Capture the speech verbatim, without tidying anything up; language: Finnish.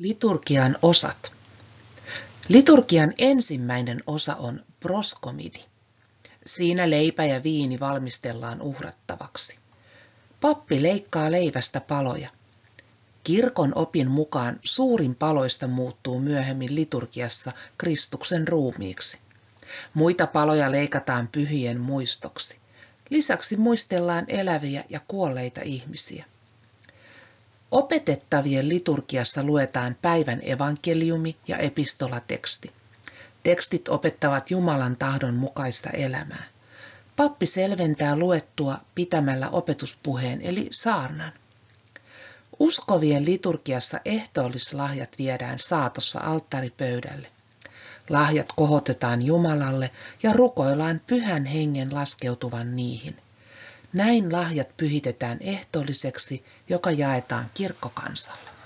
Liturgian osat. Liturgian ensimmäinen osa on proskomidi. Siinä leipä ja viini valmistellaan uhrattavaksi. Pappi leikkaa leivästä paloja. Kirkon opin mukaan suurin paloista muuttuu myöhemmin liturgiassa Kristuksen ruumiiksi. Muita paloja leikataan pyhien muistoksi. Lisäksi muistellaan eläviä ja kuolleita ihmisiä. Opetettavien liturgiassa luetaan päivän evankeliumi ja epistolateksti. Tekstit opettavat Jumalan tahdon mukaista elämää. Pappi selventää luettua pitämällä opetuspuheen eli saarnan. Uskovien liturgiassa ehtoollislahjat viedään saatossa alttaripöydälle. Lahjat kohotetaan Jumalalle ja rukoillaan Pyhän Hengen laskeutuvan niihin. Näin lahjat pyhitetään ehtoolliseksi, joka jaetaan kirkkokansalle.